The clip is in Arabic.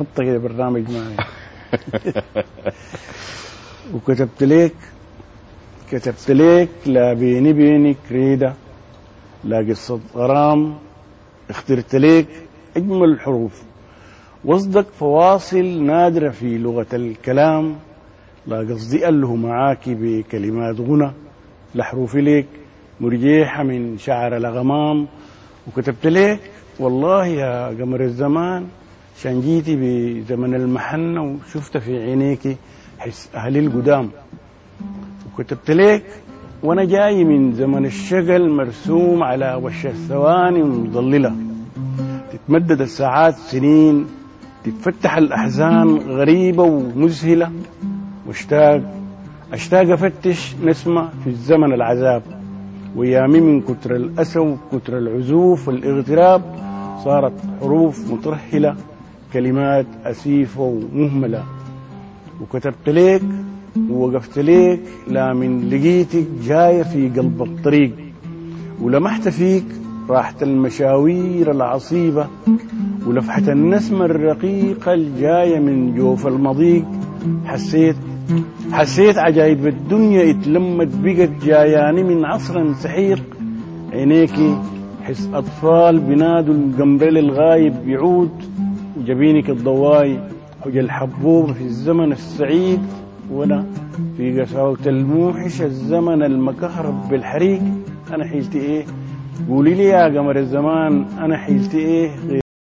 حط كده برنامج معي. كتبت لك لا بيني بينك ريدة، لا قصة غرام، اخترت لك أجمل الحروف، وصدق فواصل نادرة في لغة الكلام، لا قصدي أله معاك بكلمات غنى، لحروفي لك مرجيحة من شعر الغمام. وكتبت لك والله يا قمر الزمان، عشان جيتي بزمن المحنة وشفت في عينيك حس أهل القدام. وكتبت لك وانا جاي من زمن الشقل مرسوم على وش الثواني المضللة، تتمدد الساعات سنين، تتفتح الأحزان غريبة ومذهلة، أشتاق أفتش نسمة في الزمن العذاب، ويامي من كتر الأسى وكتر العزوف والاغتراب صارت حروف مترهلة، كلمات أسيفة ومهملة. وكتبت لك ووقفت لك لا من لقيتك جاية في قلب الطريق، ولمحت فيك راحة المشاوير العصيبة ولفحة النسمة الرقيقة الجاية من جوف المضيق. حسيت عجائب الدنيا اتلمت بقت جاياني من عصر سحيق، عينيكي حس أطفال بنادوا القمبل الغايب يعود، وجبينك الضواي حج الحبوب في الزمن السعيد، وانا في قساوة الموحش الزمن المكهرب بالحريق. انا حيلتي ايه؟ قولي لي يا قمر الزمان، انا حيلتي ايه؟